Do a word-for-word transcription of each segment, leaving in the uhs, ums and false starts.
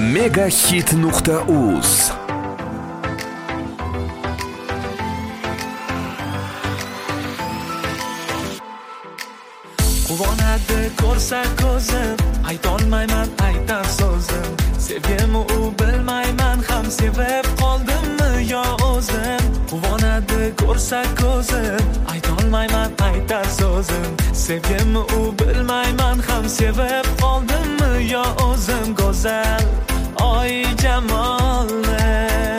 Megahit nuqta uz. Quvonadi ko'rsa ko'zim, aytolmayman aytar so'zim. Sevgimni u bilmayman, ham sevib qoldimmi yo o'zim. Quvonadi ko'rsa ko'zim, aytolmayman aytar so'zim. Sevgimni u bilmayman, ham sevib qoldimmi yo o'zim. Go'zal oy jamolni,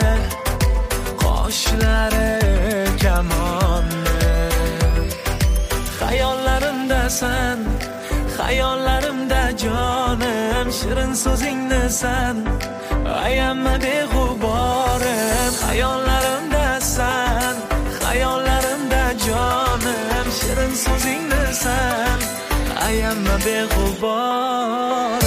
qoshlari kamonni, xayollarimda san, xayollarimda jonim, shirin so'zingni san, ayamma beg'uborim. Xayollarimda san, xayollarimda jonim, shirin so'zingni san, ayamma beg'uborim.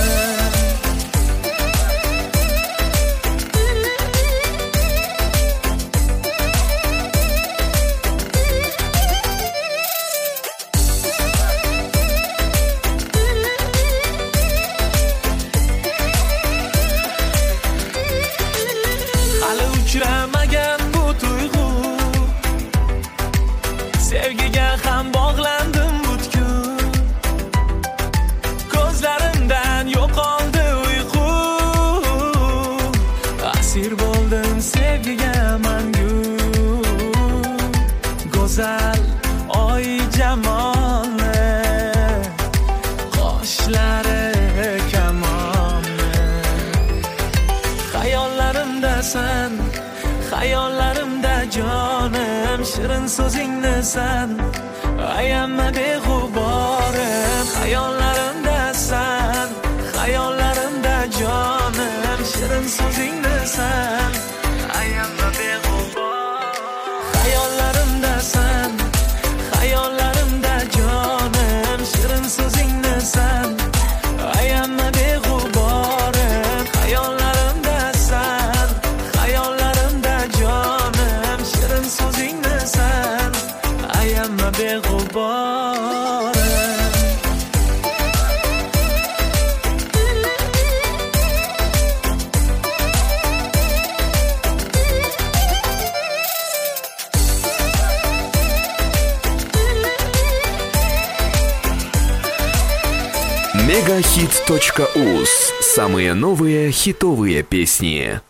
Uchramagan bu tuyg'u, sevgiga ham bog'landim butkul. Ko'zlarimdan yo'qoldi uyqu, asir bo'ldim sevgiga mangu. Go'zal oy jamolni, qoshlari kamonni, xayollarimda san, xayollarimda jonim, shirin so'zingni san, ayamma beg'uborim. Xayollarimda san, xayollarimda jonim, shirin so'zingni san, ayamma beg'uborim. Xayollarimda san, xayollarimda jonim, shirin so'zingni san, ayamma beg'uborim. Xayollarimda san, xayollarimda jonim, shirin so'zingni san, ayamma beg'uborim. Megahit точка уз. Самые новые хитовые песни.